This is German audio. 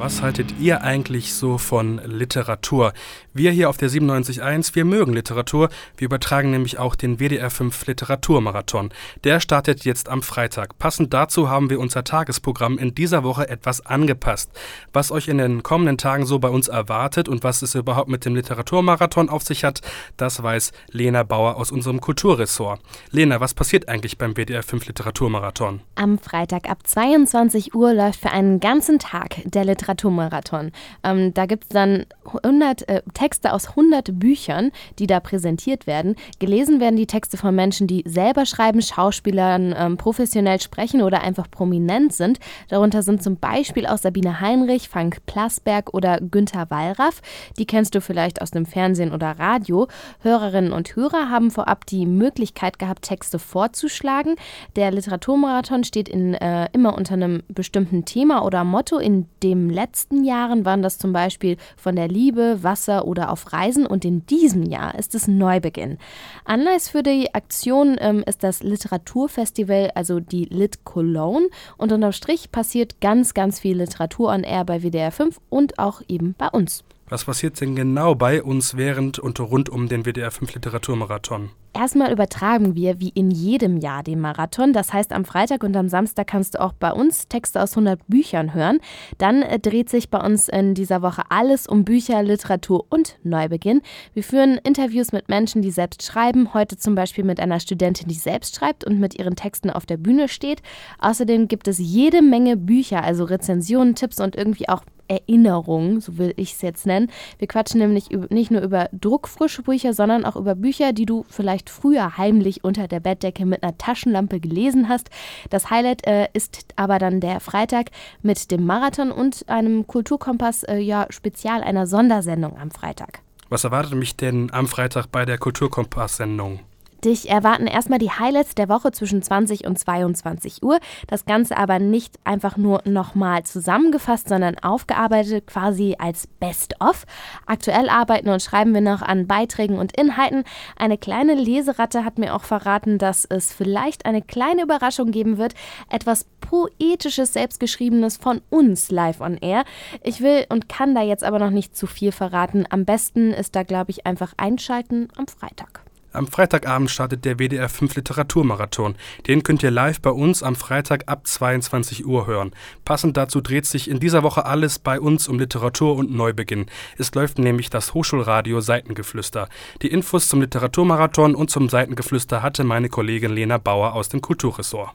Was haltet ihr eigentlich so von Literatur? Wir hier auf der 97.1, wir mögen Literatur. Wir übertragen nämlich auch den WDR 5 Literaturmarathon. Der startet jetzt am Freitag. Passend dazu haben wir unser Tagesprogramm in dieser Woche etwas angepasst. Was euch in den kommenden Tagen so bei uns erwartet und was es überhaupt mit dem Literaturmarathon auf sich hat, das weiß Lena Bauer aus unserem Kulturressort. Lena, was passiert eigentlich beim WDR 5 Literaturmarathon? Am Freitag ab 22 Uhr läuft für einen ganzen Tag der Literaturmarathon. Da gibt es dann 100 Texte aus 100 Büchern, die da präsentiert werden. Gelesen werden die Texte von Menschen, die selber schreiben, Schauspielern, professionell sprechen oder einfach prominent sind. Darunter sind zum Beispiel auch Sabine Heinrich, Frank Plasberg oder Günter Wallraff. Die kennst du vielleicht aus dem Fernsehen oder Radio. Hörerinnen und Hörer haben vorab die Möglichkeit gehabt, Texte vorzuschlagen. Der Literaturmarathon steht immer unter einem bestimmten Thema oder Motto. In den letzten Jahren waren das zum Beispiel von der Liebe, Wasser oder auf Reisen, und in diesem Jahr ist es Neubeginn. Anlass für die Aktion ist das Literaturfestival, also die Lit Cologne, und unterm Strich passiert ganz, ganz viel Literatur on Air bei WDR 5 und auch eben bei uns. Was passiert denn genau bei uns während und rund um den WDR 5 Literaturmarathon? Erstmal übertragen wir wie in jedem Jahr den Marathon. Das heißt, am Freitag und am Samstag kannst du auch bei uns Texte aus 100 Büchern hören. Dann dreht sich bei uns in dieser Woche alles um Bücher, Literatur und Neubeginn. Wir führen Interviews mit Menschen, die selbst schreiben. Heute zum Beispiel mit einer Studentin, die selbst schreibt und mit ihren Texten auf der Bühne steht. Außerdem gibt es jede Menge Bücher, also Rezensionen, Tipps und irgendwie auch Erinnerungen, so will ich es jetzt nennen. Wir quatschen nämlich nicht nur über druckfrische Bücher, sondern auch über Bücher, die du vielleicht früher heimlich unter der Bettdecke mit einer Taschenlampe gelesen hast. Das Highlight ist aber dann der Freitag mit dem Marathon und einem Kulturkompass, Spezial, einer Sondersendung am Freitag. Was erwartet mich denn am Freitag bei der Kulturkompass-Sendung? Dich erwarten erstmal die Highlights der Woche zwischen 20 und 22 Uhr. Das Ganze aber nicht einfach nur nochmal zusammengefasst, sondern aufgearbeitet quasi als Best-of. Aktuell arbeiten und schreiben wir noch an Beiträgen und Inhalten. Eine kleine Leseratte hat mir auch verraten, dass es vielleicht eine kleine Überraschung geben wird. Etwas Poetisches, Selbstgeschriebenes von uns live on air. Ich will und kann da jetzt aber noch nicht zu viel verraten. Am besten ist da, glaube ich, einfach einschalten am Freitag. Am Freitagabend startet der WDR 5 Literaturmarathon. Den könnt ihr live bei uns am Freitag ab 22 Uhr hören. Passend dazu dreht sich in dieser Woche alles bei uns um Literatur und Neubeginn. Es läuft nämlich das Hochschulradio Seitengeflüster. Die Infos zum Literaturmarathon und zum Seitengeflüster hatte meine Kollegin Lena Bauer aus dem Kulturressort.